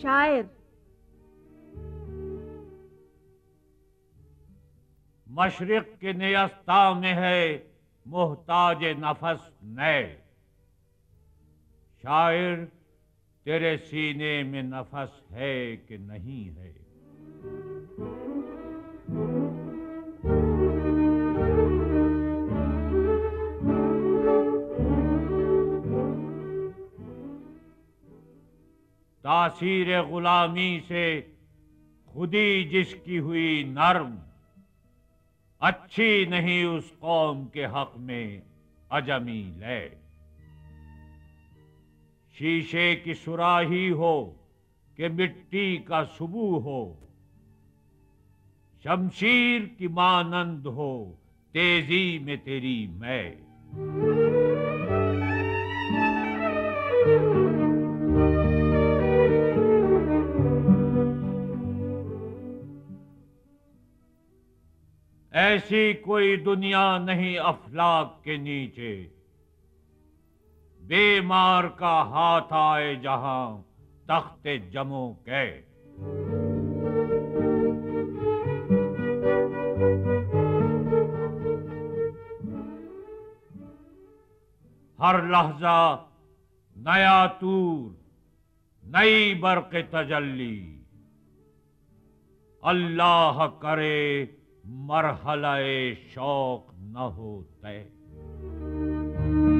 शायर। मशरिक के नेस्ता में है मोहताज नफस नए। शायर, तेरे सीने में नफस है कि नहीं है? तासीर गुलामी से खुदी जिसकी हुई नर्म, अच्छी नहीं उस कौम के हक में अजमी ले। शीशे की सुराही हो कि मिट्टी का सुबू हो, शमशीर की मानंद हो तेजी में तेरी मैं। ऐसी कोई दुनिया नहीं अफलाक के नीचे, बेमार का हाथ आए जहां तख्ते जमो के। हर लहजा नया तूर, नई बरक़ तजल्ली। अल्लाह करे मरहला-ए शौक न हो तय।